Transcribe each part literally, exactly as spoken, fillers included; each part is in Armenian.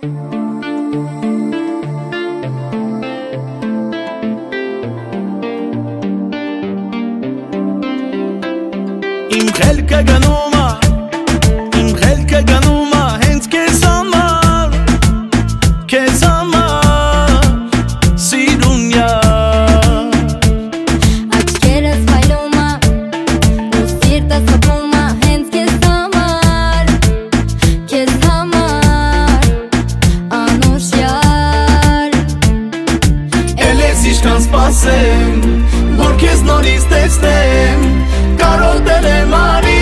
Իմ խելքը գնում է, իմ խելքը գնում է հենց քեզ համար, քեզ համար, սիրունյա Աչքերս վայլում է, ու սիրտս խփում է հենց քեզ համար, քեզ համար, անուշյալ Էլ ես իշքան սպասեմ, որ քեզ նորից տեսնեմ Կարոտել եմ արի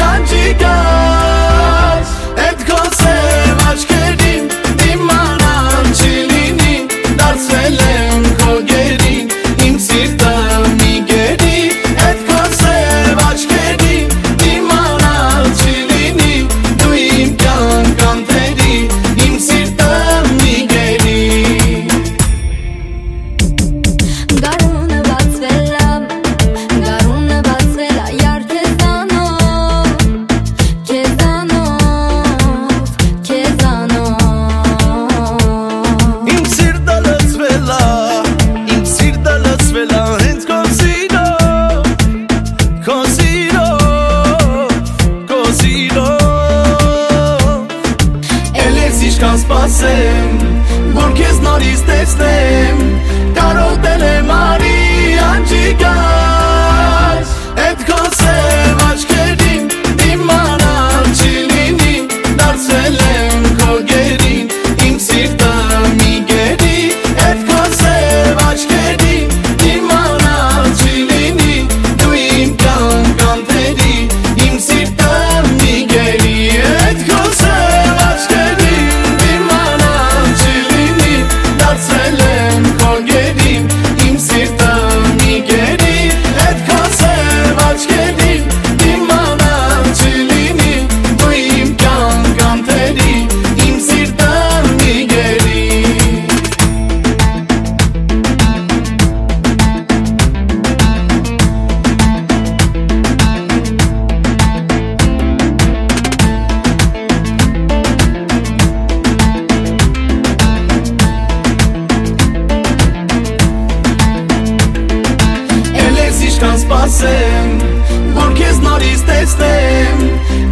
անջիկաս Էդ քո սև աչքերին դիմանալ չի լինի Դարձվել եմ քո գերին, իմ սիրտը մի գերի Էդ քո սև աչքերին դիմանալ չի լինի Դու իմ կյանք անթերի, իմ սիրտը մի գերի Գարունը բացվել է, գարունը բացվել է յար քեզանով, քեզանով, քեզանով Իմ սիրտը լցվել է, իմ սիրտը լցվել է հենց քո սիրով, քո սիրով, քո սիրով Էլ ես իշքան սպասեմ, որ քեզ նորից տեսնեմ Կարոտել եմ արի անջիկաս Էդ քո սև աչքերին դիմանալ չի լինի Դարձվել եմ քո գերին, իմ սիրտը մի գերի Էդ քո սև աչքերին դիմանալ չի լինի Դու իմ կյանք անթերի, իմ սիրտը մի գերի Էդ քո սև աչքերին դիմանալ չի լինի Դարձվել եմ քո գերին, իմ սիրտը մի գերի Էդ քո սև աչքերին դիմանալ չի լինի Դու իմ կյանք անթերի, իմ սիրտը մի գերի Էլ ես իշքան սպասեմ, որ քեզ նորից տեսնեմ